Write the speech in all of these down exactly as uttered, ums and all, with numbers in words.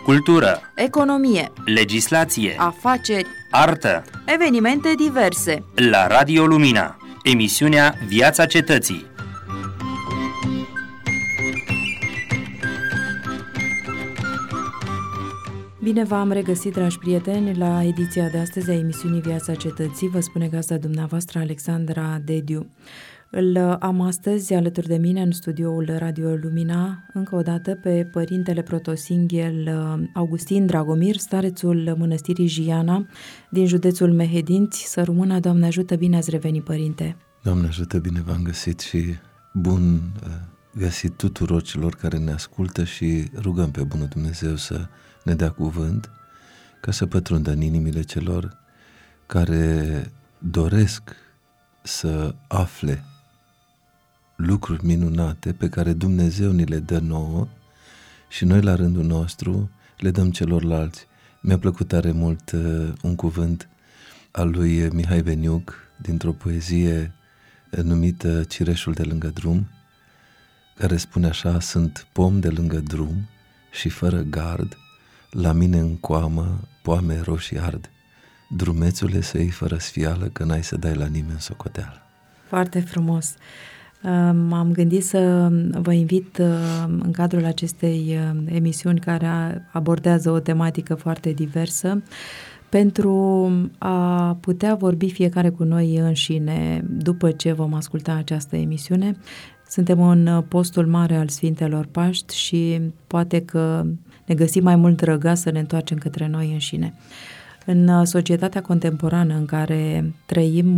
cultură, economie, legislație, afaceri, artă. evenimente diverse. La Radio Lumina, emisiunea Viața Cetății. Bine v-am regăsit, dragi prieteni, la ediția de astăzi a emisiunii Viața Cetății. Vă spune gazda dumneavoastră, Alexandra Dediu. Îl am astăzi alături de mine în studioul Radio Lumina, încă o dată pe părintele protosinghel Augustin Dragomir, starețul mănăstirii Jiana din județul Mehedinți. Să rămână, Doamne ajută, bine ați revenit, părinte! Doamne ajută, bine v-am găsit și bun găsit tuturor celor care ne ascultă și rugăm pe bunul Dumnezeu să ne dea cuvânt ca să pătrundă în inimile celor care doresc să afle lucruri minunate pe care Dumnezeu ni le dă nouă și noi la rândul nostru le dăm celorlalți. Mi-a plăcut tare mult uh, un cuvânt al lui Mihai Beniuc dintr-o poezie numită Cireșul de lângă drum, care spune așa: sunt pom de lângă drum și fără gard, la mine în coamă poame roșii ard. Drumețule să iei fără sfială, că n-ai să dai la nimeni socoteală. Foarte frumos! M-am gândit să vă invit în cadrul acestei emisiuni care abordează o tematică foarte diversă pentru a putea vorbi fiecare cu noi înșine după ce vom asculta această emisiune. Suntem în postul mare al Sfintelor Paști și poate că ne găsim mai mult răgaz să ne întoarcem către noi înșine. În societatea contemporană în care trăim,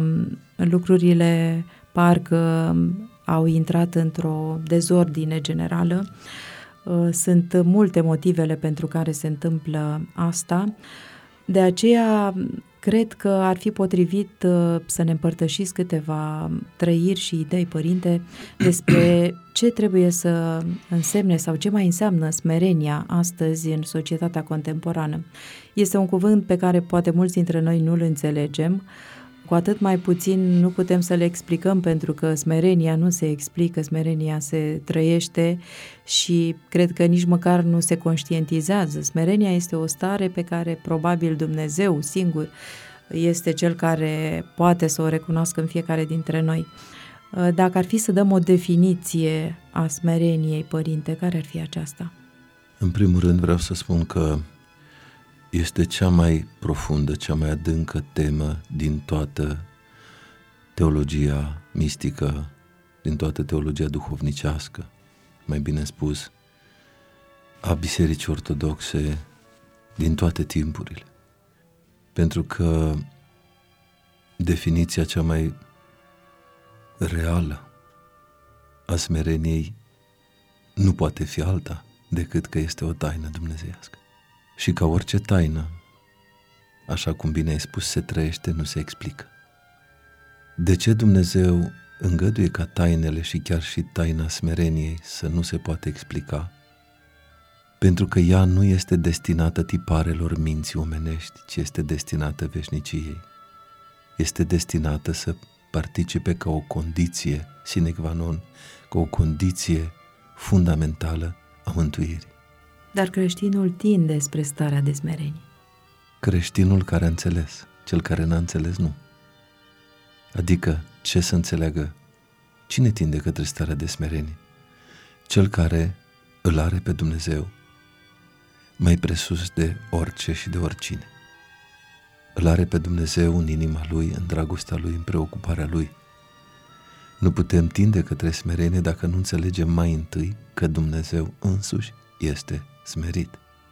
lucrurile parcă au intrat într-o dezordine generală. Sunt multe motivele pentru care se întâmplă asta. De aceea, cred că ar fi potrivit să ne împărtășiți câteva trăiri și idei, părinte, despre ce trebuie să însemne sau ce mai înseamnă smerenia astăzi în societatea contemporană. Este un cuvânt pe care poate mulți dintre noi nu-l înțelegem, cu atât mai puțin nu putem să le explicăm, pentru că smerenia nu se explică, smerenia se trăiește și cred că nici măcar nu se conștientizează. Smerenia este o stare pe care probabil Dumnezeu singur este Cel care poate să o recunoască în fiecare dintre noi. Dacă ar fi să dăm o definiție a smereniei, părinte, care ar fi aceasta? În primul rând vreau să spun că este cea mai profundă, cea mai adâncă temă din toată teologia mistică, din toată teologia duhovnicească, mai bine spus, a Bisericii Ortodoxe din toate timpurile. Pentru că definiția cea mai reală a smereniei nu poate fi alta decât că este o taină dumnezeiască. Și ca orice taină, așa cum bine ai spus, se trăiește, nu se explică. De ce Dumnezeu îngăduie ca tainele și chiar și taina smereniei să nu se poate explica? Pentru că ea nu este destinată tiparelor minții omenești, ci este destinată veșniciei. Este destinată să participe ca o condiție sine qua non, ca o condiție fundamentală a mântuirii. Dar creștinul tinde spre starea de smerenie. Creștinul care a înțeles, cel care n-a înțeles nu. Adică, ce să înțeleagă? Cine tinde către starea de smerenie? Cel care îl are pe Dumnezeu mai presus de orice și de oricine. Îl are pe Dumnezeu în inima Lui, în dragostea Lui, în preocuparea Lui. Nu putem tinde către smerenie dacă nu înțelegem mai întâi că Dumnezeu însuși este smerit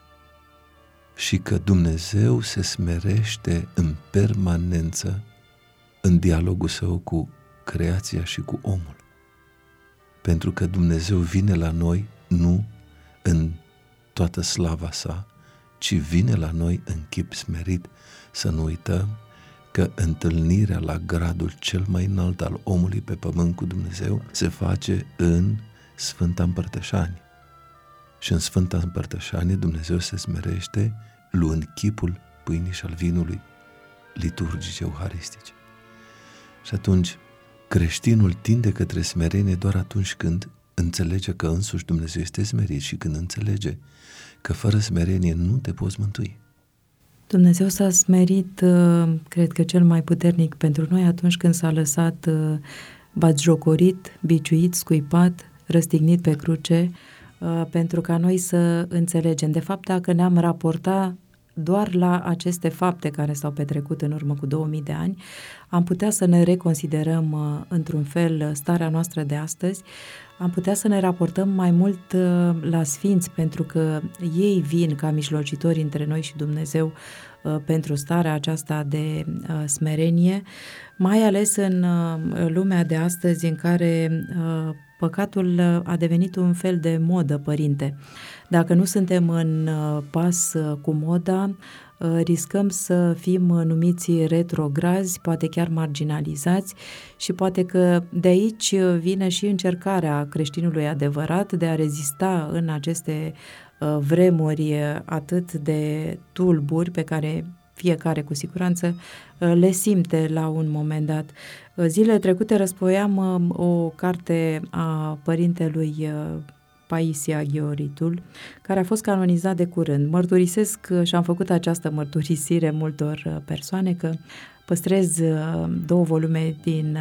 și că Dumnezeu se smerește în permanență în dialogul său cu creația și cu omul. Pentru că Dumnezeu vine la noi nu în toată slava sa, ci vine la noi în chip smerit. Să nu uităm că întâlnirea la gradul cel mai înalt al omului pe pământ cu Dumnezeu se face în Sfânta Împărtășanie. Și în Sfânta Împărtășanie Dumnezeu se smerește luând chipul pâinii și al vinului liturgice, euharistice. Și atunci creștinul tinde către smerenie doar atunci când înțelege că însuși Dumnezeu este smerit și când înțelege că fără smerenie nu te poți mântui. Dumnezeu s-a smerit, cred că cel mai puternic pentru noi atunci când s-a lăsat batjocorit, biciuit, scuipat, răstignit pe cruce, pentru ca noi să înțelegem. De fapt, dacă ne-am raportat doar la aceste fapte care s-au petrecut în urmă cu două mii de ani, am putea să ne reconsiderăm într-un fel starea noastră de astăzi, am putea să ne raportăm mai mult la sfinți, pentru că ei vin ca mijlocitori între noi și Dumnezeu pentru starea aceasta de smerenie, mai ales în lumea de astăzi în care păcatul a devenit un fel de modă, părinte. Dacă nu suntem în pas cu moda, riscăm să fim numiți retrograzi, poate chiar marginalizați, și poate că de aici vine și încercarea creștinului adevărat de a rezista în aceste vremuri atât de tulburi pe care fiecare cu siguranță le simte la un moment dat. Zilele trecute răspoiam o carte a părintelui Paisie Aghioritul, care a fost canonizat de curând. Mărturisesc și am făcut această mărturisire multor persoane că păstrez două volume din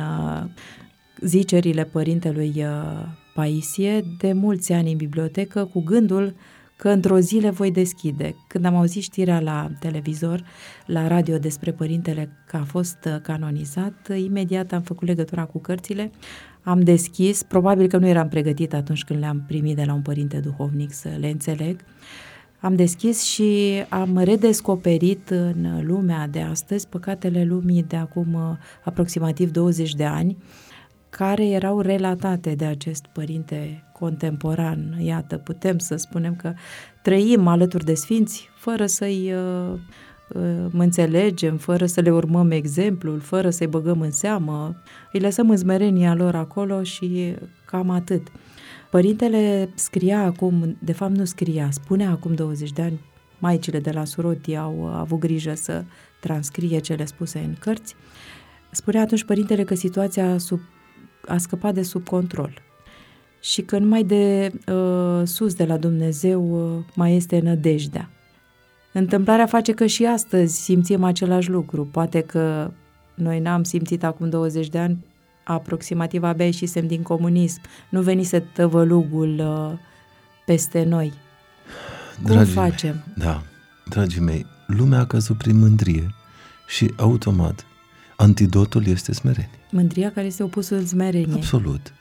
zicerile părintelui Paisie de mulți ani în bibliotecă, cu gândul că într-o zi le voi deschide. Când am auzit știrea la televizor, la radio despre părintele că a fost canonizat, imediat am făcut legătura cu cărțile, am deschis, probabil că nu eram pregătit atunci când le-am primit de la un părinte duhovnic să le înțeleg, am deschis și am redescoperit în lumea de astăzi păcatele lumii de acum aproximativ douăzeci de ani, care erau relatate de acest părinte contemporan. Iată, putem să spunem că trăim alături de sfinți fără să-i uh, uh, înțelegem, fără să le urmăm exemplul, fără să-i băgăm în seamă, îi lăsăm în smerenia lor acolo și cam atât. Părintele scria acum, de fapt nu scria, spunea acum douăzeci de ani, maicile de la Suroti au avut grijă să transcrie cele spuse în cărți, spunea atunci părintele că situația sub a scăpat de sub control și că numai de uh, sus de la Dumnezeu uh, mai este nădejdea. Întâmplarea face că și astăzi simțim același lucru. Poate că noi n-am simțit acum douăzeci de ani, aproximativ abia ieșisem din comunism, nu venise tăvălugul uh, peste noi. Cum dragii facem? Mei, da, dragii mei, lumea a căzut prin mândrie și automat antidotul este smerenie. Mândria care este opusul smereniei. Absolut.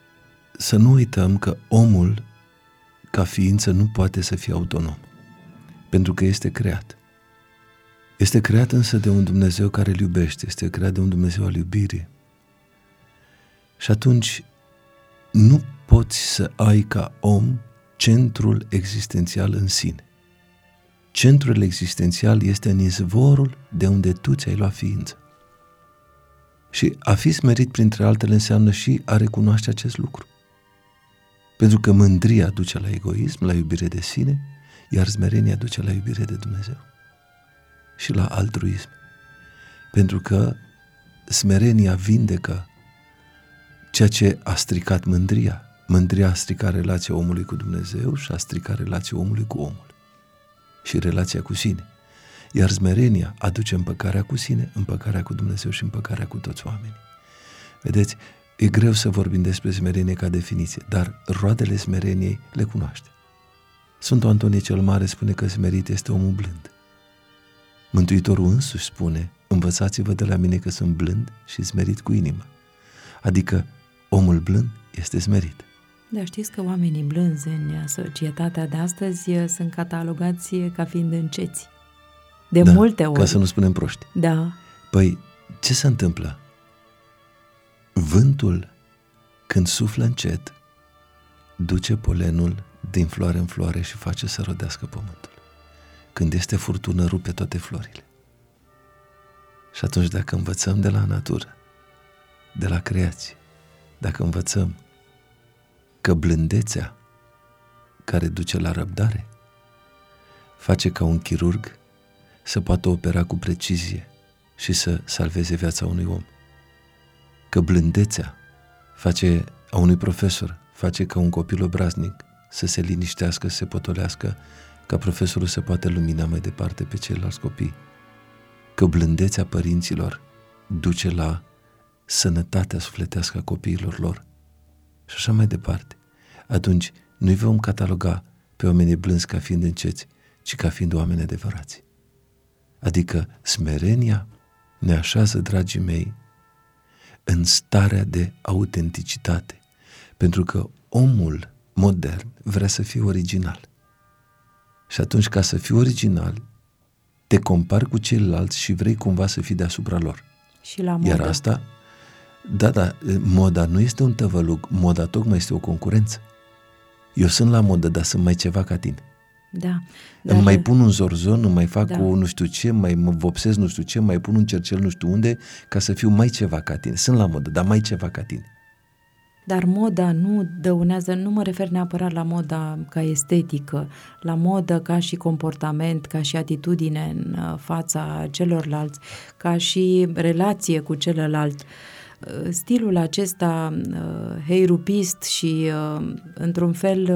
Să nu uităm că omul, ca ființă, nu poate să fie autonom, pentru că este creat. Este creat însă de un Dumnezeu care îl iubește, este creat de un Dumnezeu al iubirii. Și atunci nu poți să ai ca om centrul existențial în sine. Centrul existențial este în izvorul de unde tu ți-ai luat ființă. Și a fi smerit, printre altele, înseamnă și a recunoaște acest lucru. Pentru că mândria duce la egoism, la iubire de sine, iar smerenia duce la iubire de Dumnezeu și la altruism. Pentru că smerenia vindecă ceea ce a stricat mândria. Mândria a stricat relația omului cu Dumnezeu și a stricat relația omului cu omul și relația cu sine. Iar smerenia aduce împăcarea cu sine, împăcarea cu Dumnezeu și împăcarea cu toți oamenii. Vedeți, e greu să vorbim despre smerenie ca definiție, dar roadele smereniei le cunoaște. Sfântul Antonie cel Mare spune că smerit este omul blând. Mântuitorul însuși spune, învățați-vă de la mine că sunt blând și smerit cu inima. Adică omul blând este smerit. Da, știți că oamenii blânzi în societatea de astăzi sunt catalogați ca fiind înceți. De da, multe ori. Ca să nu spunem proști. Da. Păi, ce se întâmplă? Vântul, când suflă încet, duce polenul din floare în floare și face să rodească pământul. Când este furtună, rupe toate florile. Și atunci, dacă învățăm de la natură, de la creație, dacă învățăm că blândețea care duce la răbdare face ca un chirurg să poată opera cu precizie și să salveze viața unui om, că blândețea face a unui profesor face ca un copil obraznic să se liniștească, să se potolească ca profesorul să poată lumina mai departe pe ceilalți copii, că blândețea părinților duce la sănătatea sufletească a copiilor lor și așa mai departe, atunci nu-i vom cataloga pe oamenii blânzi ca fiind înceți, ci ca fiind oameni adevărați. Adică smerenia ne așează, dragii mei, în starea de autenticitate, pentru că omul modern vrea să fie original. Și atunci, ca să fii original, te compari cu ceilalți și vrei cumva să fii deasupra lor. Și la modă. Iar asta, da, da, moda nu este un tăvălug, moda tocmai este o concurență. Eu sunt la modă, dar sunt mai ceva ca tine. Da. Dar... Îmi mai pun un zorzon, îmi mai fac da. o nu știu ce, mai mă vopsez nu știu ce, mai pun un cercel nu știu unde, ca să fiu mai ceva ca tine. Sunt la modă, dar mai ceva ca tine. Dar moda nu dăunează, nu mă refer neapărat la moda ca estetică, la modă ca și comportament, ca și atitudine în fața celorlalți, ca și relație cu celălalt. Stilul acesta heirupist și într-un fel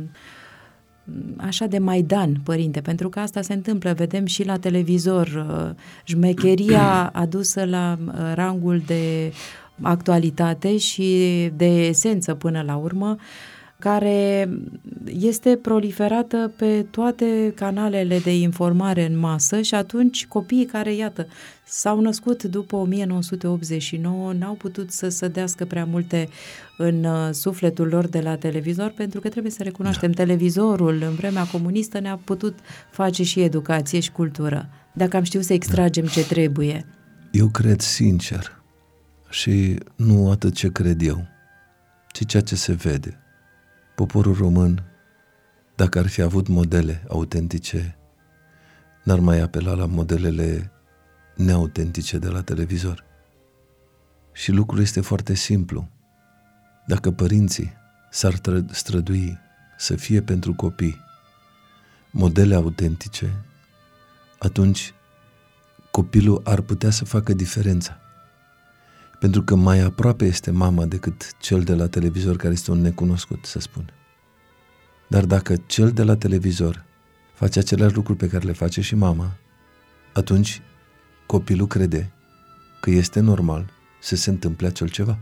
așa de maidan, părinte, pentru că asta se întâmplă, vedem și la televizor, șmecheria adusă la rangul de actualitate și de esență până la urmă, care este proliferată pe toate canalele de informare în masă și atunci copiii care, iată, s-au născut după o mie nouă sute optzeci și nouă n-au putut să sădească prea multe în sufletul lor de la televizor, pentru că trebuie să recunoaștem, da. Televizorul în vremea comunistă ne-a putut face și educație și cultură, dacă am știut să extragem da. ce trebuie. Eu cred sincer și nu atât ce cred eu, ci ceea ce se vede. Poporul român, dacă ar fi avut modele autentice, n-ar mai apela la modelele neautentice de la televizor. Și lucrul este foarte simplu. Dacă părinții s-ar strădui să fie pentru copii modele autentice, atunci copilul ar putea să facă diferența. Pentru că mai aproape este mama decât cel de la televizor, care este un necunoscut, să spun. Dar dacă cel de la televizor face aceleași lucruri pe care le face și mama, atunci copilul crede că este normal să se întâmple acel ceva.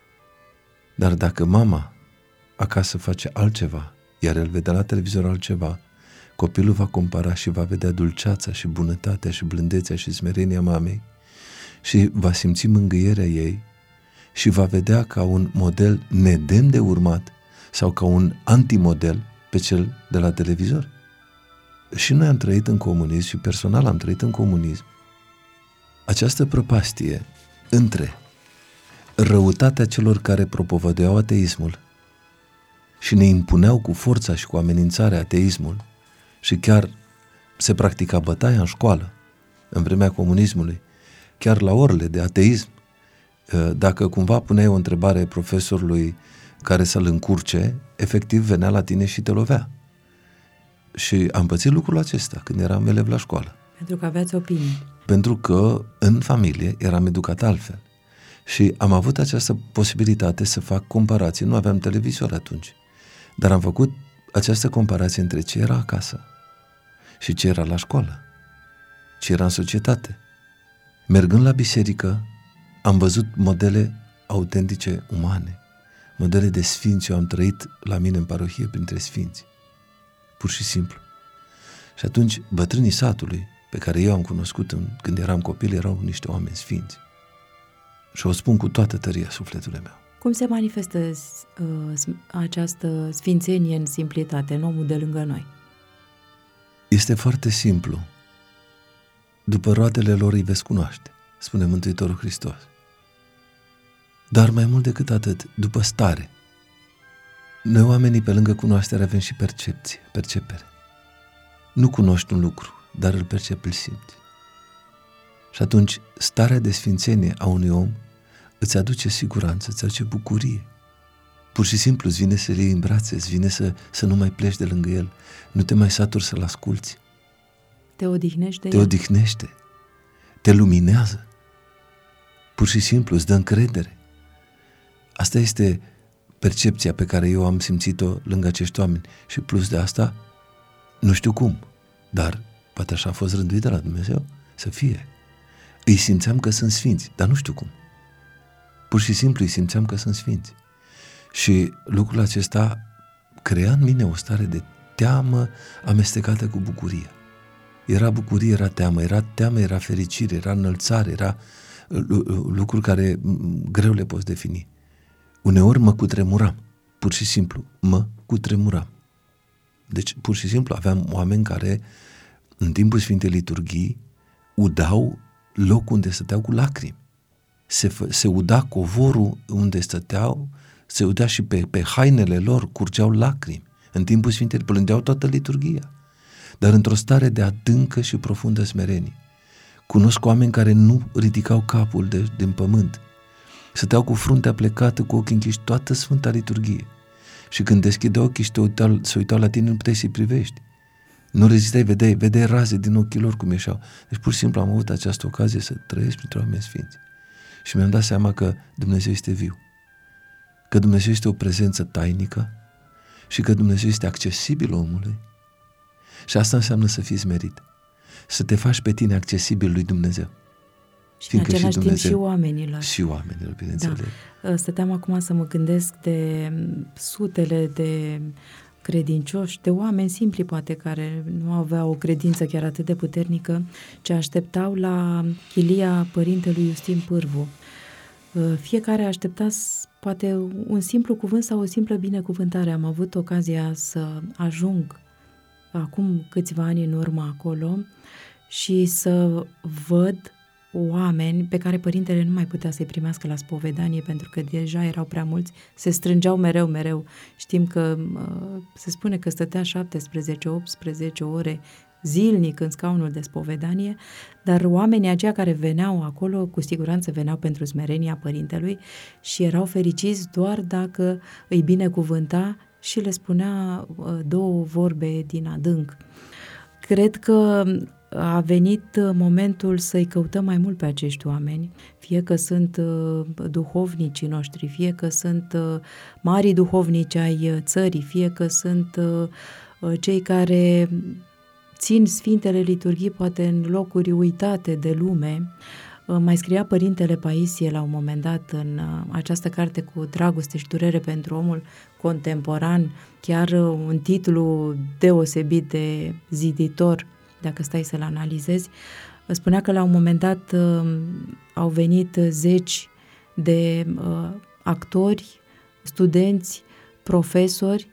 Dar dacă mama acasă face altceva, iar el vede la televizor altceva, copilul va compara și va vedea dulceața și bunătatea și blândețea și smerenia mamei și va simți mângâierea ei și va vedea ca un model nedemn de urmat sau ca un antimodel pe cel de la televizor. Și noi am trăit în comunism și personal am trăit în comunism această prăpastie între răutatea celor care propovăduiau ateismul și ne impuneau cu forța și cu amenințarea ateismul și chiar se practica bătaia în școală în vremea comunismului, chiar la orele de ateism, dacă cumva puneai o întrebare profesorului care să-l încurce, efectiv venea la tine și te lovea. Și am pățit lucrul acesta când eram elev la școală. Pentru că aveați opinii. Pentru că în familie eram educat altfel. Și am avut această posibilitate să fac comparații. Nu aveam televizor atunci. Dar am făcut această comparație între ce era acasă și ce era la școală, ce era în societate. Mergând la biserică, am văzut modele autentice umane, modele de sfinți. Eu am trăit la mine în parohie printre sfinți, pur și simplu. Și atunci bătrânii satului, pe care eu am cunoscut în, când eram copil, erau niște oameni sfinți. Și o spun cu toată tăria sufletului meu. Cum se manifestă uh, această sfințenie în simplitate, în omul de lângă noi? Este foarte simplu. După roadele lor îi veți cunoaște, spune Mântuitorul Hristos. Dar mai mult decât atât, după stare. Noi oamenii, pe lângă cunoaștere, avem și percepție, percepere. Nu cunoști un lucru, dar îl percepi, îl simți. Și atunci, starea de sfințenie a unui om îți aduce siguranță, îți aduce bucurie. Pur și simplu îți vine să-l iei în brațe, îți vine să, să nu mai pleci de lângă el, nu te mai saturi să-l asculți. Te odihnește Te el. odihnește, te luminează. Pur și simplu îți dă încredere. Asta este percepția pe care eu am simțit-o lângă acești oameni. Și plus de asta, Nu știu cum, dar poate așa a fost rânduit de la Dumnezeu să fie. Îi simțeam că sunt sfinți, dar nu știu cum. Pur și simplu îi simțeam că sunt sfinți. Și lucrul acesta crea în mine o stare de teamă amestecată cu bucurie. Era bucurie, era teamă, era teamă, era fericire, era înălțare, era lucruri care greu le poți defini. Uneori mă cutremuram, pur și simplu, mă cutremuram. Deci, pur și simplu, aveam oameni care, în timpul Sfintei Liturghii, udau locul unde stăteau cu lacrimi. Se, se uda covorul unde stăteau, se udea și pe, pe hainele lor curgeau lacrimi. În timpul Sfintei plângeau toată liturghia, dar într-o stare de adâncă și profundă smerenie. Cunosc oameni care nu ridicau capul de, din pământ, stăteau cu fruntea plecată, cu ochii închiși toată Sfânta Liturghie. Și când deschideau ochii și te uitau, se uitau la tine, nu puteai să-i privești. Nu rezistai, vedeai, vedeai raze din ochii lor cum ieșeau. Deci pur și simplu am avut această ocazie să trăiesc printre oameni sfinți. Și mi-am dat seama că Dumnezeu este viu, că Dumnezeu este o prezență tainică și că Dumnezeu este accesibil omului. Și asta înseamnă să fii smerit, să te faci pe tine accesibil lui Dumnezeu. Și în același timp și oamenilor. Și oamenilor, bineînțeles. Da. Stăteam acum să mă gândesc de sutele de credincioși, de oameni simpli poate care nu aveau o credință chiar atât de puternică, ce așteptau la chilia părintelui Iustin Pârvu. Fiecare aștepta poate un simplu cuvânt sau o simplă binecuvântare. Am avut ocazia să ajung acum câțiva ani în urmă acolo și să văd oameni pe care părintele nu mai putea să-i primească la spovedanie pentru că deja erau prea mulți, se strângeau mereu, mereu. Știm că se spune că stătea șaptesprezece optsprezece ore zilnic în scaunul de spovedanie, dar oamenii aceia care veneau acolo cu siguranță veneau pentru smerenia părintelui și erau fericiți doar dacă îi binecuvânta și le spunea două vorbe din adânc. Cred că a venit momentul să-i căutăm mai mult pe acești oameni, fie că sunt duhovnicii noștri, fie că sunt marii duhovnici ai țării, fie că sunt cei care țin Sfintele Liturghii poate în locuri uitate de lume. Mai scria Părintele Paisie la un moment dat în această carte cu dragoste și durere pentru omul contemporan, chiar un titlu deosebit de ziditor, dacă stai să-l analizezi. Spunea că la un moment dat au venit zeci de actori, studenți, profesori,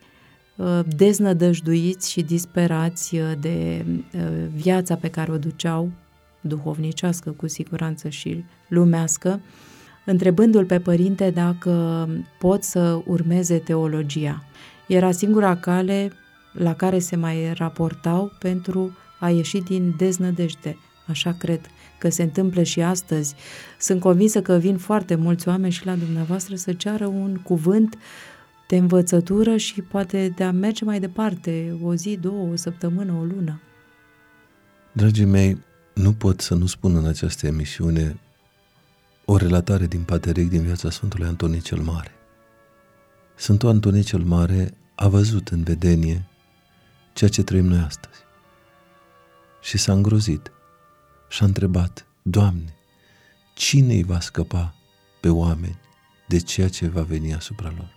deznădăjduiți și disperați de viața pe care o duceau, duhovnicească cu siguranță și lumească, întrebându-l pe părinte dacă pot să urmeze teologia. Era singura cale la care se mai raportau pentru a ieși din deznădejde. Așa cred că se întâmplă și astăzi. Sunt convinsă că vin foarte mulți oameni și la dumneavoastră să ceară un cuvânt de învățătură și poate de a merge mai departe, o zi, două, o săptămână, o lună. Dragii mei, nu pot să nu spun în această emisiune o relatare din Pateric din viața Sfântului Antonie cel Mare. Sfântul Antonie cel Mare a văzut în vedenie ceea ce trăim noi astăzi și s-a îngrozit și a întrebat: Doamne, cine îi va scăpa pe oameni de ceea ce va veni asupra lor?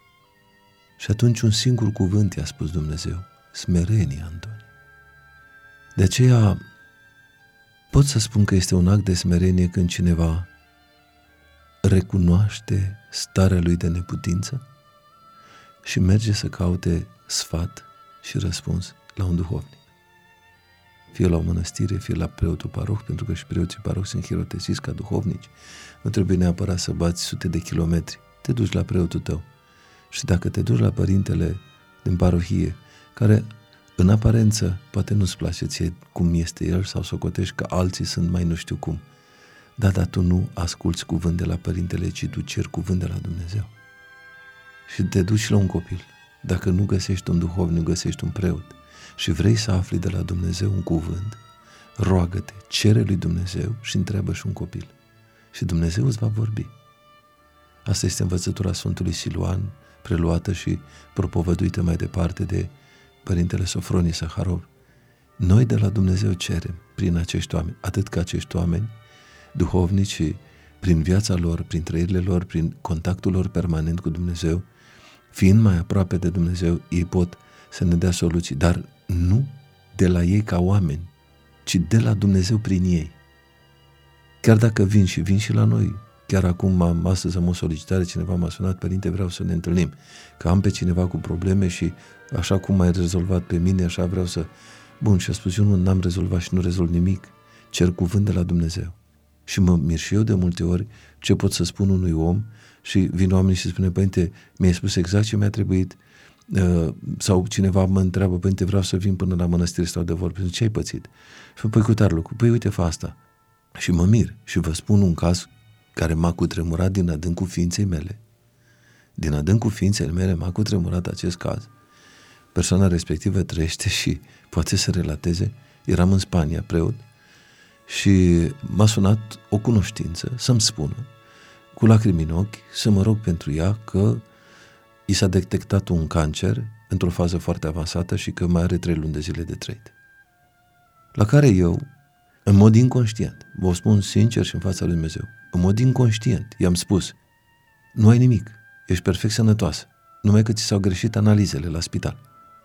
Și atunci un singur cuvânt i-a spus Dumnezeu: smerenie, Antonie. De aceea pot să spun că este un act de smerenie când cineva recunoaște starea lui de neputință și merge să caute sfat și răspuns la un duhovnic. Fie la o mănăstire, fie la preotul paroh, pentru că și preoții paroh sunt hirotesiți ca duhovnici. Nu trebuie neapărat să bați sute de kilometri. Te duci la preotul tău. Și dacă te duci la părintele din parohie, care în aparență poate nu-ți place ție cum este el sau socotești că alții sunt mai nu știu cum, da, dar tu nu asculți cuvânt de la părintele, ci tu ceri cuvânt de la Dumnezeu. Și te duci la un copil. Dacă nu găsești un duhovnic, găsești un preot și vrei să afli de la Dumnezeu un cuvânt, roagă-te, cere lui Dumnezeu și întreabă și un copil. Și Dumnezeu îți va vorbi. Asta este învățătura Sfântului Siluan, preluată și propovăduită mai departe de Părintele Sofronie Saharov, noi de la Dumnezeu cerem prin acești oameni, atât că acești oameni duhovnici și prin viața lor, prin trăirile lor, prin contactul lor permanent cu Dumnezeu, fiind mai aproape de Dumnezeu, ei pot să ne dea soluții, dar nu de la ei ca oameni, ci de la Dumnezeu prin ei. Chiar dacă vin și vin și la noi, chiar acum am, astăzi am o solicitare, cineva m-a sunat, părinte, vreau să ne întâlnim, că am pe cineva cu probleme și așa cum m-ai rezolvat pe mine, așa vreau să... Bun, și a spus, eu nu n-am rezolvat și nu rezolv nimic, cer cuvânt de la Dumnezeu. Și mă mir și eu de multe ori ce pot să spun unui om și vin oamenii și spune, părinte, mi-ai spus exact ce mi-a trebuit, uh, sau cineva mă întreabă, părinte, vreau să vin până la mănăstire, stau de vorbă, ce ai pățit? Și mă, păi cu tare lucru, păi uite, fă asta. Și mă mir și vă spun un caz care m-a cutremurat din adâncul ființei mele. Din adâncul ființei mele m-a cutremurat acest caz. Persoana respectivă trăiește și poate să relateze. Eram în Spania, preot, și m-a sunat o cunoștință să-mi spună, cu lacrimi în ochi, să mă rog pentru ea că i s-a detectat un cancer într-o fază foarte avansată și că mai are trei luni de zile de trăit. La care eu, în mod inconștient, vă spun sincer și în fața lui Dumnezeu, în mod inconștient, i-am spus, nu ai nimic, ești perfect sănătoasă, numai că ți s-au greșit analizele la spital.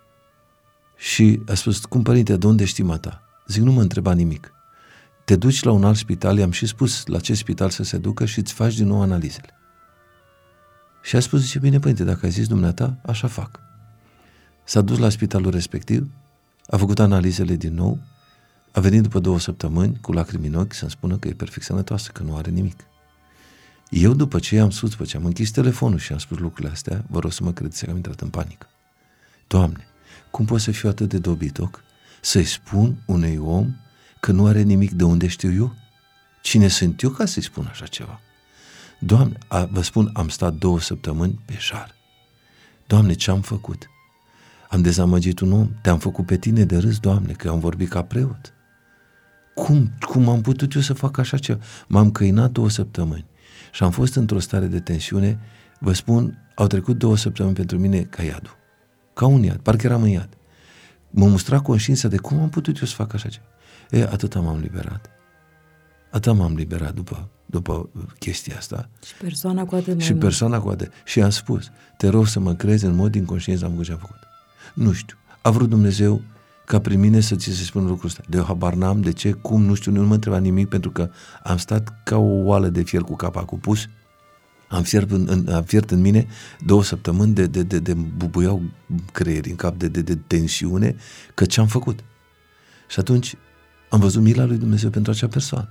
Și a spus, cum, părinte, de unde știi mata? Zic, nu mă întreba nimic. Te duci la un alt spital, i-am și spus la ce spital să se ducă și îți faci din nou analizele. Și a spus, zice, bine, părinte, dacă ai zis dumneata, așa fac. S-a dus la spitalul respectiv, a făcut analizele din nou, a venit după două săptămâni cu lacrimi în ochi să-mi spună că e perfect sănătoasă, că nu are nimic. Eu după ce i-am spus, după ce am închis telefonul și am spus lucrurile astea, vă rog să mă credeți că am intrat în panică. Doamne, cum pot să fiu atât de dobitoc să-i spun unui om că nu are nimic? De unde știu eu? Cine sunt eu ca să-i spun așa ceva? Doamne, a, vă spun, am stat două săptămâni pe jar. Doamne, ce-am făcut? Am dezamăgit un om? Te-am făcut pe tine de râs, Doamne, că am vorbit ca preot. Cum, cum am putut eu să fac așa ceva? M-am căinat două săptămâni și am fost într-o stare de tensiune. Vă spun, au trecut două săptămâni pentru mine ca iadul. Ca un iad, parcă eram în iad. Mă mustra conștiința de cum am putut eu să fac așa ceva. E, atâta m-am liberat. Atâta m-am liberat după, după chestia asta. Și persoana cu atât mai Și mult. persoana cu atât. Și am spus, te rog să mă crezi în mod inconștient am făcut ce am făcut. Nu știu. A vrut Dumnezeu ca prin mine să ți se spună lucrul ăsta. De eu habar n-am, de ce, cum, nu știu, nu mă întreba nimic, pentru că am stat ca o oală de fier cu capacul pus. Am fiert în, în, am fiert în mine două săptămâni de, de, de, de bubuiau creierii în cap de, de, de tensiune, că ce-am făcut. Și atunci am văzut mila lui Dumnezeu pentru acea persoană.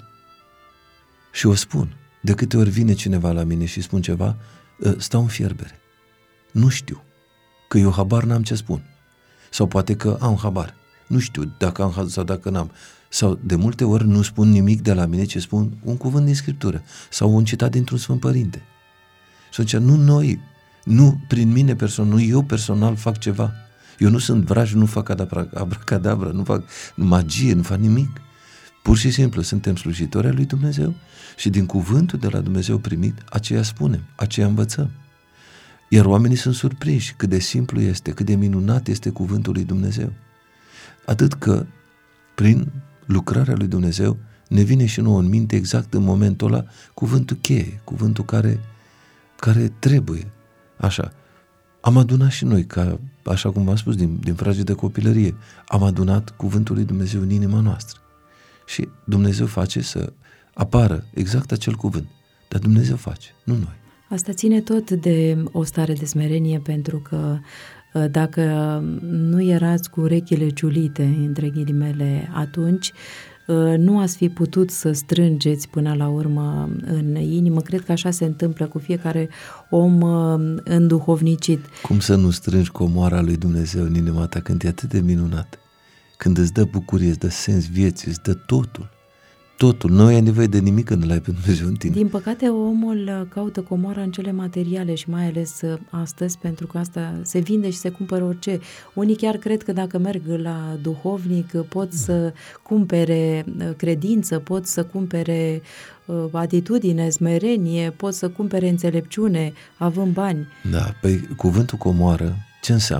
Și o spun, de câte ori vine cineva la mine și spun ceva, stau în fierbere. Nu știu, că eu habar n-am ce spun. Sau poate că am habar. Nu știu dacă am sau dacă n-am. Sau de multe ori nu spun nimic de la mine, ci spun un cuvânt din Scriptură sau un citat dintr-un Sfânt Părinte. Și atunci nu noi, nu prin mine personal, nu eu personal fac ceva. Eu nu sunt vraj, nu fac abracadabra, nu fac magie, nu fac nimic. Pur și simplu suntem slujitori ai lui Dumnezeu și din cuvântul de la Dumnezeu primit, aceea spunem, aceea învățăm. Iar oamenii sunt surprinși cât de simplu este, cât de minunat este cuvântul lui Dumnezeu. Atât că, prin lucrarea lui Dumnezeu, ne vine și nouă în minte exact în momentul ăla cuvântul cheie, cuvântul care, care trebuie. Așa. Am adunat și noi, ca, așa cum v-am spus, din, din frage de copilărie, am adunat cuvântul lui Dumnezeu în inima noastră. Și Dumnezeu face să apară exact acel cuvânt. Dar Dumnezeu face, nu noi. Asta ține tot de o stare de smerenie, pentru că dacă nu erați cu urechile ciulite, între ghilimele, atunci nu ați fi putut să strângeți până la urmă în inimă. Cred că așa se întâmplă cu fiecare om înduhovnicit. Cum să nu strângi comoara lui Dumnezeu în inima ta când e atât de minunat? Când îți dă bucurie, îți dă sens vieții, îți dă totul. Totul. Nu ai nevoie de nimic când îl ai pe Dumnezeu în tine. Din păcate, omul caută comoara în cele materiale și mai ales astăzi, pentru că asta se vinde și se cumpără orice. Unii chiar cred că dacă merg la duhovnic pot da. să cumpere credință, pot să cumpere atitudine, smerenie, pot să cumpere înțelepciune, având bani. Da, păi cuvântul comoară ce înseamnă?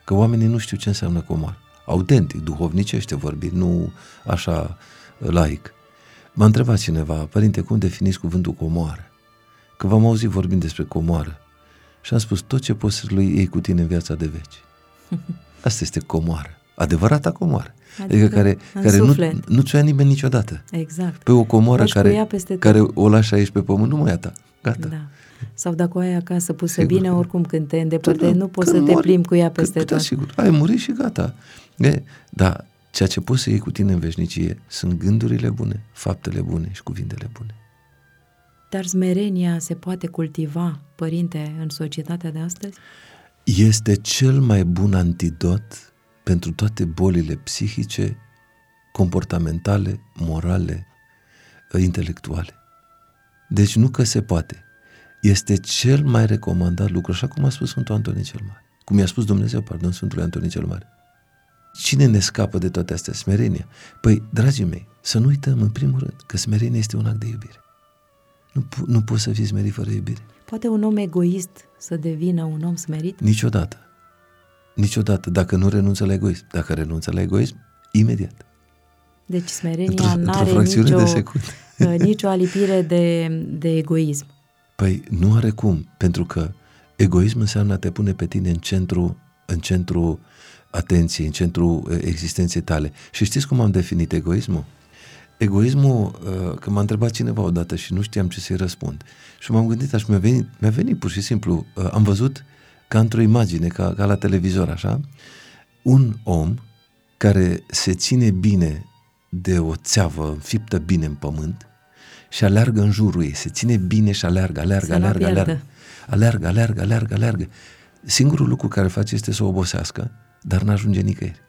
că oamenii nu știu ce înseamnă comoară. Autentic, duhovnicește vorbind, nu așa laic. M-a întrebat cineva, părinte, cum definiți cuvântul comoară? Că v-am auzit vorbind despre comoară. Și am spus, tot ce poți să lui iei cu tine în viața de veci. Asta este comoară. Adevărata comoară. Adică, adică care, care nu, nu ți-o ia nimeni niciodată. Exact. Pe o comoară care, care o lași aici pe pământ, nu mai ia ta. Gata. Da. Sau dacă o ai acasă pusă sigur. Bine, oricum când te îndepărtezi, nu poți să te plimbi cu ea peste tot. Sigur, ai murit și gata. E, dar ceea ce poți să iei cu tine în veșnicie sunt gândurile bune, faptele bune și cuvintele bune. Dar smerenia se poate cultiva, părinte, în societatea de astăzi? Este cel mai bun antidot pentru toate bolile psihice, comportamentale, morale, intelectuale. Deci nu că se poate. Este cel mai recomandat lucru, așa cum a spus Sfântul Antonie cel Mare. Cum i-a spus Dumnezeu, pardon, Sfântului Antonie cel Mare. Cine ne scapă de toate astea? Smerenia. Păi, dragii mei, să nu uităm în primul rând că smerenia este un act de iubire. Nu, nu poți să fii smerit fără iubire. Poate un om egoist să devină un om smerit? Niciodată. Niciodată, dacă nu renunță la egoism. Dacă renunță la egoism, imediat. Deci smerenia nu are nicio, nicio alipire de, de egoism. Păi nu are cum, pentru că egoism înseamnă a te pune pe tine în centru, în centru atenției, în centru existenței tale. Și știți cum am definit egoismul? Egoismul, că m-a întrebat cineva odată și nu știam ce să-i răspund. Și m-am gândit, așa, mi-a venit, mi-a venit pur și simplu, am văzut ca într-o imagine, ca, ca la televizor, așa, un om care se ține bine de o țeavă înfiptă bine în pământ și aleargă în jurul ei, se ține bine și aleargă, aleargă, aleargă, aleargă, aleargă, aleargă, aleargă, aleargă. Singurul lucru care face este să o obosească, dar n-ajunge nicăieri.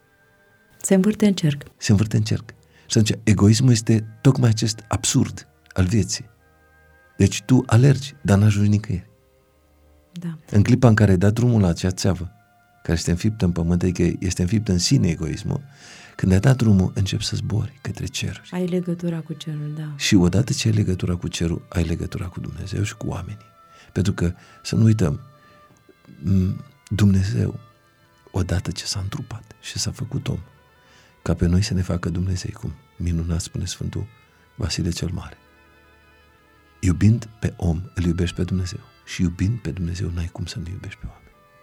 Se învârte în cerc. Se învârte în cerc. Și atunci, egoismul este tocmai acest absurd al vieții. Deci tu alergi, dar n-ajungi nicăieri. Da. În clipa în care ai dat drumul la acea țeavă, care este înfiptă în pământ, adică este înfiptă în sine egoismul, când ai dat drumul, începi să zbori către ceruri. Ai legătura cu cerul, da. Și odată ce ai legătura cu cerul, ai legătura cu Dumnezeu și cu oamenii. Pentru că, să nu uităm, Dumnezeu, odată ce s-a întrupat și s-a făcut om, ca pe noi să ne facă Dumnezei, cum minunat spune Sfântul Vasile cel Mare. Iubind pe om, îl iubești pe Dumnezeu. Și iubind pe Dumnezeu, n-ai cum să nu iubești pe oameni.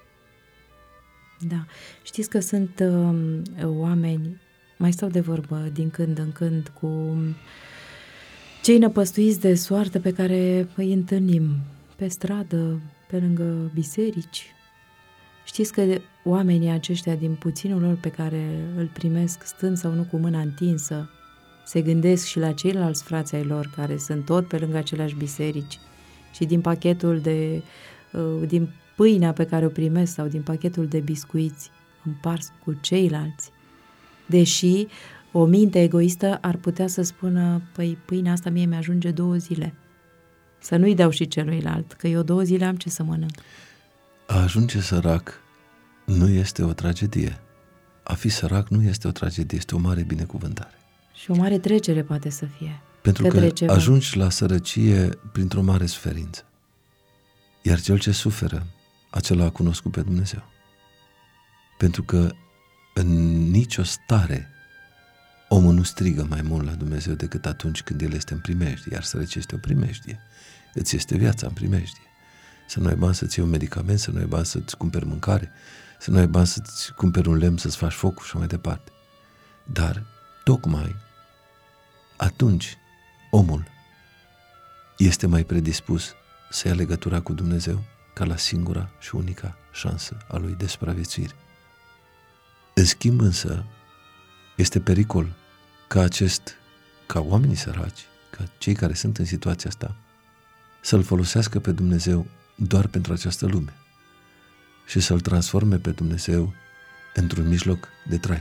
Da. Știți că sunt uh, oameni, mai stau de vorbă din când în când cu cei năpăstuiți de soartă pe care îi întâlnim pe stradă, pe lângă biserici. Știți că oamenii aceștia, din puținul lor pe care îl primesc stând sau nu cu mâna întinsă, se gândesc și la ceilalți frați ai lor care sunt tot pe lângă aceleași biserici și din pachetul de, din pâinea pe care o primesc sau din pachetul de biscuiți împart cu ceilalți. Deși o minte egoistă ar putea să spună, păi pâinea asta mie mi-ajunge două zile. Să nu-i dau și celuilalt, că eu două zile am ce să mănânc. A ajunge sărac nu este o tragedie. A fi sărac nu este o tragedie, este o mare binecuvântare. Și o mare trecere poate să fie. Pentru că ceva. Ajungi la sărăcie printr-o mare suferință. Iar cel ce suferă, acela a cunoscut pe Dumnezeu. Pentru că în nicio stare omul nu strigă mai mult la Dumnezeu decât atunci când el este în primejdie, iar sărăcia este o primejdie. Îți este viața în primejdie. Să nu ai bani să-ți iei un medicament, să nu ai bani să-ți cumperi mâncare, să nu ai bani să-ți cumperi un lemn, să-ți faci focul și mai departe. Dar tocmai atunci omul este mai predispus să ia legătura cu Dumnezeu ca la singura și unica șansă a lui de supraviețuire. În schimb însă, este pericol ca acest, ca oamenii săraci, ca cei care sunt în situația asta, să-L folosească pe Dumnezeu doar pentru această lume și să-L transforme pe Dumnezeu într-un mijloc de trai.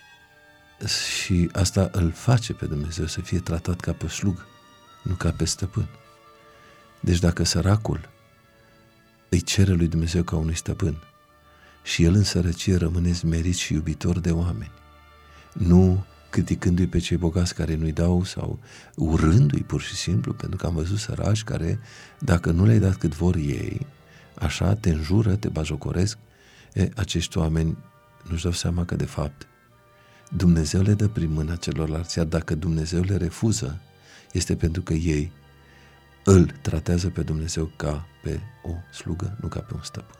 Și asta îl face pe Dumnezeu să fie tratat ca pe o slugă, nu ca pe stăpân. Deci dacă săracul îi cere lui Dumnezeu ca unui stăpân și el în sărăcie rămâne smerit și iubitor de oameni, nu criticându-i pe cei bogați care nu-i dau sau urându-i pur și simplu, pentru că am văzut săraci care, dacă nu le-ai dat cât vor ei, așa te înjură, te bajocoresc, E, acești oameni nu-și dau seama că de fapt Dumnezeu le dă prin mâna celorlalți, iar dacă Dumnezeu le refuză, este pentru că ei îl tratează pe Dumnezeu ca pe o slugă, nu ca pe un stăpân.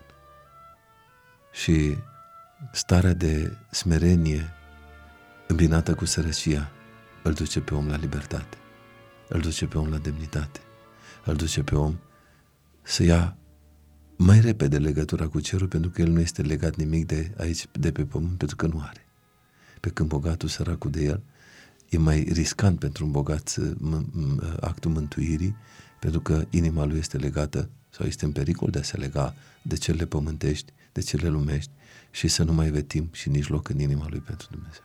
Și starea de smerenie îmbinată cu sărăcia îl duce pe om la libertate, îl duce pe om la demnitate, îl duce pe om să ia mai repede legătura cu cerul, pentru că el nu este legat nimic de aici, de pe pământ, pentru că nu are. Pe când bogatul, săracul de el, e mai riscant pentru un bogat actul mântuirii, pentru că inima lui este legată sau este în pericol de a se lega de cele pământești, de cele lumești și să nu mai avea timp și nici loc în inima lui pentru Dumnezeu.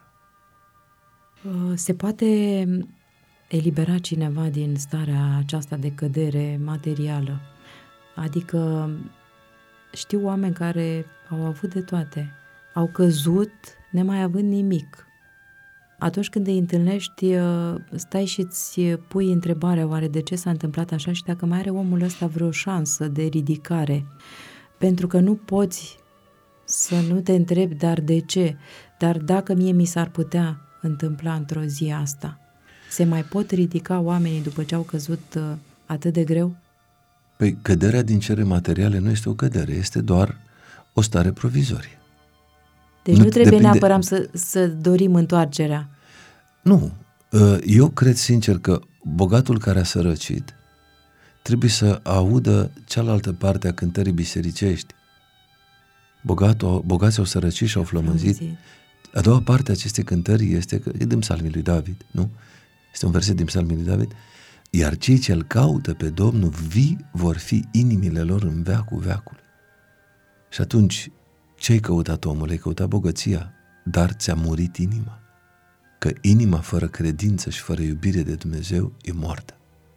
Se poate elibera cineva din starea aceasta de cădere materială? Adică știu oameni care au avut de toate, au căzut nemai având nimic. Atunci când îi întâlnești, stai și îți pui întrebarea, oare de ce s-a întâmplat așa și dacă mai are omul ăsta vreo șansă de ridicare. Pentru că nu poți să nu te întrebi, dar de ce? Dar dacă mie mi s-ar putea întâmpla într-o zi asta, se mai pot ridica oamenii după ce au căzut atât de greu? Păi căderea din cele materiale nu este o cădere, este doar o stare provizorie. Deci nu, nu trebuie depinde... neapărat să, să dorim întoarcerea. Nu. Eu cred sincer că bogatul care a sărăcit trebuie să audă cealaltă parte a cântării bisericești. Bogatul, bogații au sărăcit și au flămânzit. flămânzit. A doua parte a acestei cântări este că e din psalmii lui David, nu? Este un verset din psalmii lui David. Iar cei ce îl caută pe Domnul, vii vor fi inimile lor în veacul veacului. Și atunci, ce ai căutat, omule? Ai căutat bogăția, dar ți-a murit inima. Că inima fără credință și fără iubire de Dumnezeu e moartă.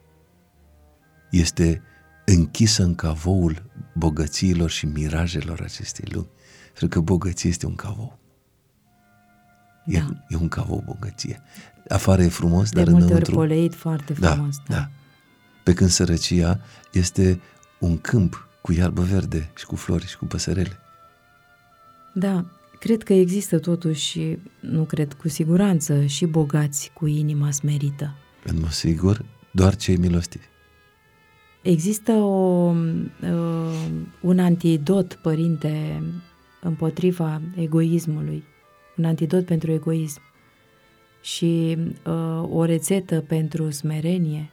Este închisă în cavoul bogățiilor și mirajelor acestei lumi. Pentru că bogăție este un cavou. E, da. e un cavou bogăție. Afară e frumos, de dar multe înăuntru... ori poleit foarte frumos. Da, da. da. Pe când sărăcia este un câmp cu iarbă verde și cu flori și cu păsărele. Da, cred că există totuși, nu cred, cu siguranță, și bogați cu inima smerită. În mod sigur, doar cei milostivi. Există o, uh, un antidot, părinte, împotriva egoismului, un antidot pentru egoism și uh, o rețetă pentru smerenie.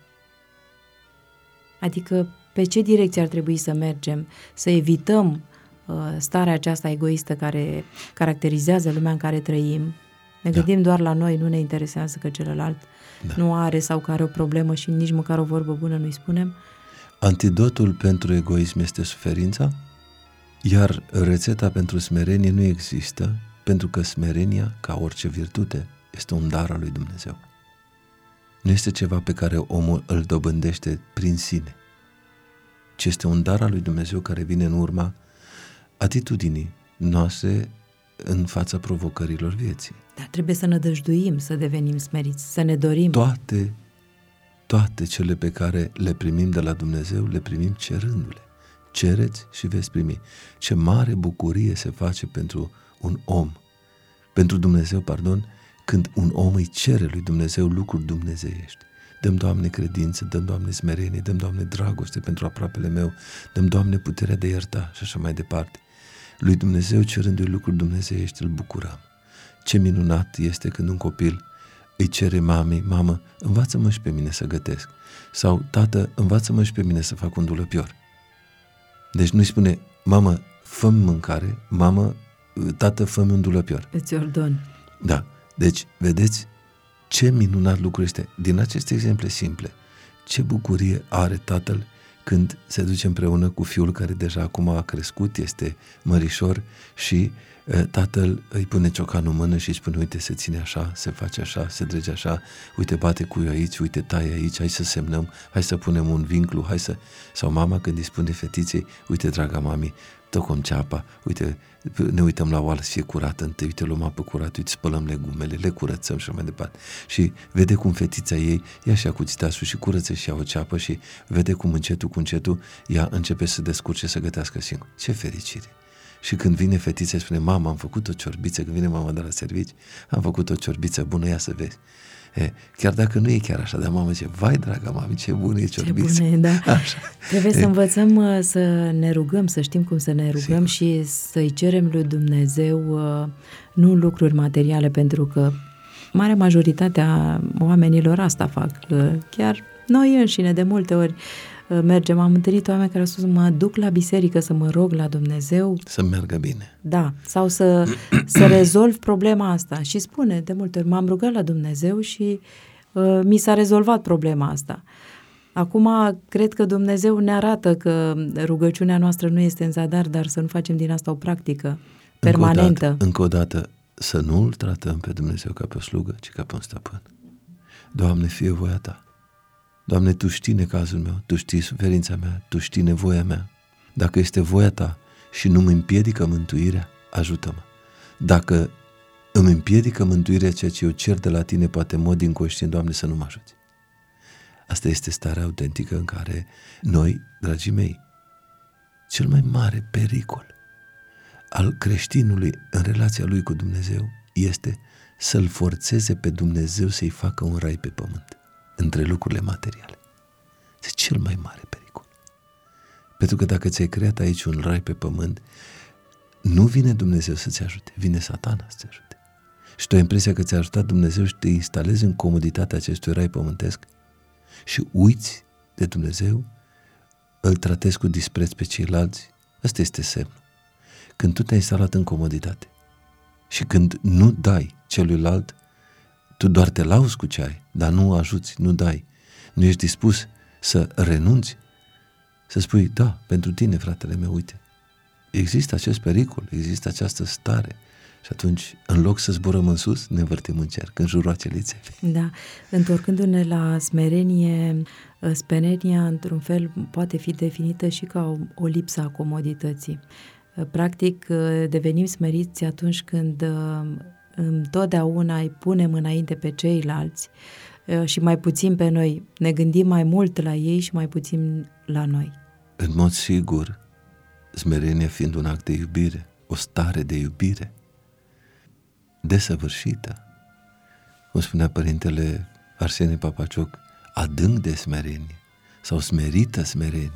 Adică pe ce direcție ar trebui să mergem, să evităm uh, starea aceasta egoistă care caracterizează lumea în care trăim. Ne da. gândim doar la noi, nu ne interesează că celălalt da. nu are sau că are o problemă și nici măcar o vorbă bună nu-i spunem. Antidotul pentru egoism este suferința, iar rețeta pentru smerenie nu există, pentru că smerenia, ca orice virtute, este un dar al lui Dumnezeu. Nu este ceva pe care omul îl dobândește prin sine, ci este un dar al lui Dumnezeu care vine în urma atitudinii noastre în fața provocărilor vieții. Dar trebuie să nădăjduim să devenim smeriți, să ne dorim. Toate, toate cele pe care le primim de la Dumnezeu, le primim cerându-le. Cereți și veți primi. Ce mare bucurie se face pentru un om, pentru Dumnezeu, pardon, când un om îi cere lui Dumnezeu lucruri dumnezeiești. Dăm, Doamne, credință, dăm, Doamne, smerenie, dăm, Doamne, dragoste pentru aproapele meu, dăm, Doamne, puterea de a ierta și așa mai departe. Lui Dumnezeu, cerându-i lucruri dumnezeiești, îl bucurăm. Ce minunat este când un copil îi cere mamei: mamă, învață-mă și pe mine să gătesc. Sau: tată, învață-mă și pe mine să fac un dulăpior. Deci nu-i spune: mamă, fă-mi mâncare, mamă, tată, fă-mi un dulăpior. Îți ordon. Da. Deci, vedeți ce minunat lucru este. Din aceste exemple simple, ce bucurie are tatăl când se duce împreună cu fiul care deja acum a crescut, este mărișor și uh, tatăl îi pune ciocanul în mână și îi spune: uite, se ține așa, se face așa, se drege așa, uite, bate cuiul aici, uite, taie aici, hai să semnăm, hai să punem un vinclu, hai să... Sau mama când îi spune fetiței: uite, draga mami, tocom ceapa, uite, ne uităm la oală să fie curată întâi, uite, luăm apă curată, uite, spălăm legumele, le curățăm și mai departe. Și vede cum fetița ei ia și-a cuțitașul și curăță și ia o ceapă și vede cum încetul cu încetul ea începe să descurce, să gătească singur. Ce fericire! Și când vine fetița spune, mama, am făcut o ciorbiță, când vine mama de la servici, am făcut o ciorbiță bună, ia să vezi. E, chiar dacă nu e chiar așa, dar mama zice, vai, draga mami, ce bună e ciorbiță. Ce bună e, da. Așa. Trebuie e. să învățăm să ne rugăm, să știm cum să ne rugăm. Sigur. Și să-i cerem lui Dumnezeu nu lucruri materiale, pentru că marea majoritatea oamenilor asta fac. Chiar noi înșine de multe ori mergem, am întâlnit oameni care au spus, mă duc la biserică să mă rog la Dumnezeu. Să meargă bine. Da, sau să, să rezolv problema asta. Și spune de multe ori, m-am rugat la Dumnezeu și uh, mi s-a rezolvat problema asta. Acum, cred că Dumnezeu ne arată că rugăciunea noastră nu este în zadar, dar să nu facem din asta o practică permanentă. Încă o dată, încă o dată să nu îl tratăm pe Dumnezeu ca pe o slugă, ci ca pe un stăpân. Doamne, fie voia Ta. Doamne, Tu știi necazul meu, Tu știi suferința mea, Tu știi nevoia mea. Dacă este voia Ta și nu îmi împiedică mântuirea, ajută-mă. Dacă îmi împiedică mântuirea, ceea ce eu cer de la Tine, poate în mod inconștient, Doamne, să nu mă ajuți. Asta este starea autentică în care noi, dragii mei, cel mai mare pericol al creștinului în relația lui cu Dumnezeu este să-L forțeze pe Dumnezeu să-i facă un rai pe pământ între lucrurile materiale. Este cel mai mare pericol. Pentru că dacă ți-ai creat aici un rai pe pământ, nu vine Dumnezeu să-ți ajute, vine Satana să-ți ajute. Și tu ai impresia că ți-a ajutat Dumnezeu și te instalezi în comoditatea acestui rai pământesc și uiți de Dumnezeu, îl tratezi cu dispreț pe ceilalți. Ăsta este semnul. Când tu te-ai instalat în comoditate și când nu dai celuilalt, tu doar te lauzi cu ce ai, dar nu ajuți, nu dai. Nu ești dispus să renunți, să spui, da, pentru tine, fratele meu, uite, există acest pericol, există această stare. Și atunci, în loc să zburăm în sus, ne învârtim în cer, când juroacele țevi. Da, întorcându-ne la smerenie, smerenia, într-un fel, poate fi definită și ca o, o lipsă a comodității. Practic, devenim smeriți atunci când întotdeauna îi punem înainte pe ceilalți și mai puțin pe noi. Ne gândim mai mult la ei și mai puțin la noi. În mod sigur, smerenia fiind un act de iubire, o stare de iubire desăvârșită, cum spunea părintele Arsenie Papacioc, adânc de smerenie sau smerită smerenie.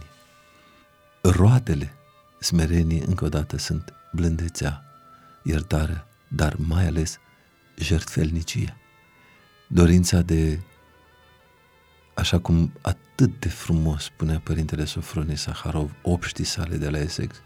Roadele smerenie, încă o dată, sunt blândețea, iertarea, dar mai ales jertfelnicia. Dorința de, așa cum atât de frumos spunea părintele Sofronie Saharov, obștii sale de la Essex,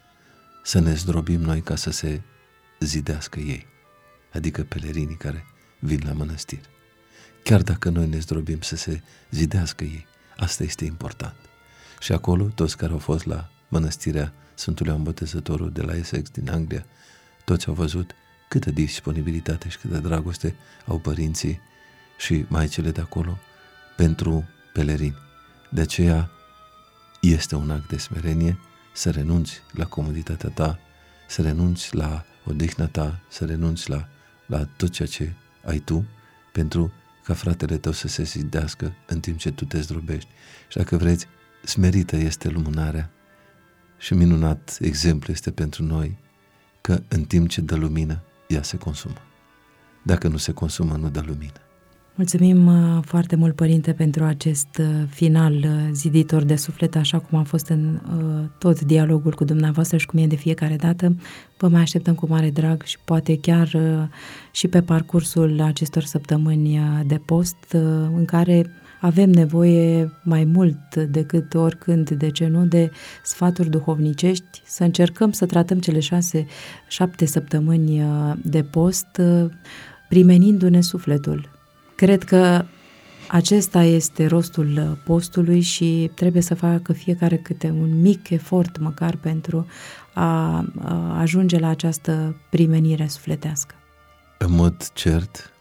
să ne zdrobim noi ca să se zidească ei, adică pelerinii care vin la mănăstiri. Chiar dacă noi ne zdrobim să se zidească ei, asta este important. Și acolo, toți care au fost la mănăstirea Sfântului Ioan Botezătorul de la Essex din Anglia, toți au văzut câtă disponibilitate și câtă dragoste au părinții și maicile de acolo pentru pelerini. De aceea este un act de smerenie să renunți la comoditatea ta, să renunți la odihna ta, să renunți la, la tot ceea ce ai tu, pentru ca fratele tău să se zidească în timp ce tu te zdrobești. Și dacă vreți, smerită este lumânarea și minunat exemplu este pentru noi că în timp ce dă lumină, ea se consumă. Dacă nu se consumă, nu dă lumină. Mulțumim foarte mult, Părinte, pentru acest final ziditor de suflet, așa cum a fost în uh, tot dialogul cu dumneavoastră și cu mine de fiecare dată. Vă mai așteptăm cu mare drag și poate chiar uh, și pe parcursul acestor săptămâni de post, uh, în care avem nevoie mai mult decât oricând, de ce nu, de sfaturi duhovnicești, să încercăm să tratăm cele șase, șapte săptămâni de post, primenindu-ne sufletul. Cred că acesta este rostul postului și trebuie să facă fiecare câte un mic efort, măcar pentru a, a ajunge la această primenire sufletească. În mod cert,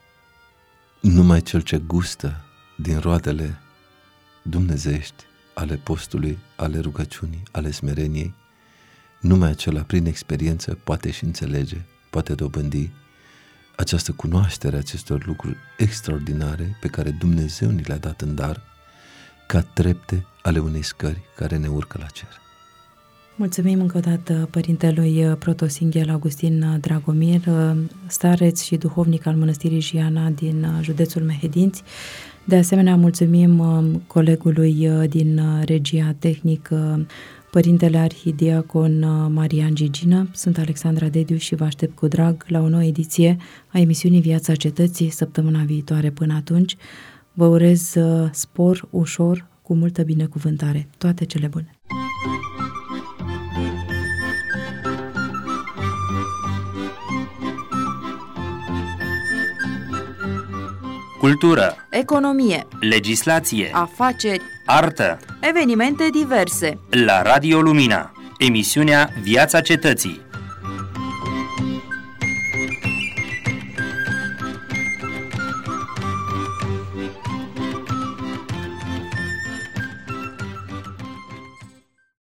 numai cel ce gustă din roadele dumnezeiești ale postului, ale rugăciunii, ale smereniei, numai acela prin experiență poate și înțelege, poate dobândi această cunoaștere a acestor lucruri extraordinare pe care Dumnezeu ni le-a dat în dar ca trepte ale unei scări care ne urcă la cer. Mulțumim încă o dată părintelui protosinghel Augustin Dragomir, stareț și duhovnic al Mănăstirii Jiana din județul Mehedinți. De asemenea, mulțumim colegului din regia tehnică, Părintele Arhidiacon Marian Gigină. Sunt Alexandra Dediu și vă aștept cu drag la o nouă ediție a emisiunii Viața Cetății săptămâna viitoare. Până atunci, vă urez spor ușor, cu multă binecuvântare. Toate cele bune! Cultură, economie, legislație, afaceri, artă, evenimente diverse. la Radio Lumina, emisiunea Viața Cetății.